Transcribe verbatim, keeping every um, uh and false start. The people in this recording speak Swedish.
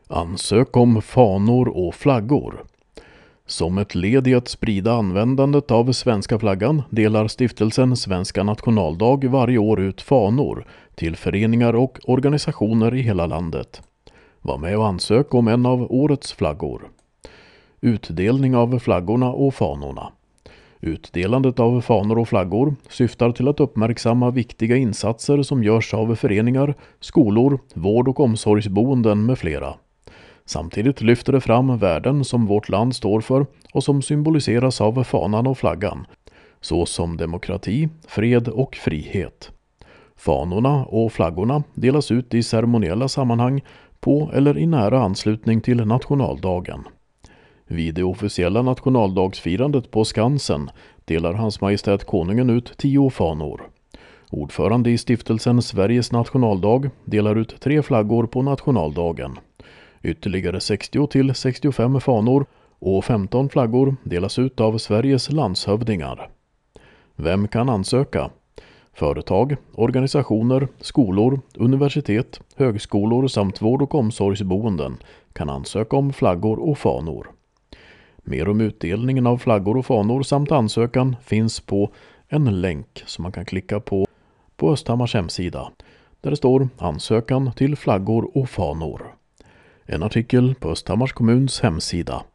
Ansök om fanor och flaggor. Som ett led i att sprida användandet av svenska flaggan delar stiftelsen Svenska nationaldag varje år ut fanor till föreningar och organisationer i hela landet. Var med och ansök om en av årets flaggor. Utdelning av flaggorna och fanorna. Utdelandet av fanor och flaggor syftar till att uppmärksamma viktiga insatser som görs av föreningar, skolor, vård- och omsorgsboenden med flera. Samtidigt lyfter det fram värden som vårt land står för och som symboliseras av fanan och flaggan, såsom demokrati, fred och frihet. Fanorna och flaggorna delas ut i ceremoniella sammanhang på eller i nära anslutning till nationaldagen. Vid det officiella nationaldagsfirandet på Skansen delar Hans Majestät Konungen ut tio fanor. Ordförande i stiftelsen Sveriges nationaldag delar ut tre flaggor på nationaldagen. Ytterligare sextio till sextiofem fanor och femton flaggor delas ut av Sveriges landshövdingar. Vem kan ansöka? Företag, organisationer, skolor, universitet, högskolor samt vård- och omsorgsboenden kan ansöka om flaggor och fanor. Mer om utdelningen av flaggor och fanor samt ansökan finns på en länk som man kan klicka på på Östhammars hemsida, där det står ansökan till flaggor och fanor. En artikel på Östhammars kommuns hemsida.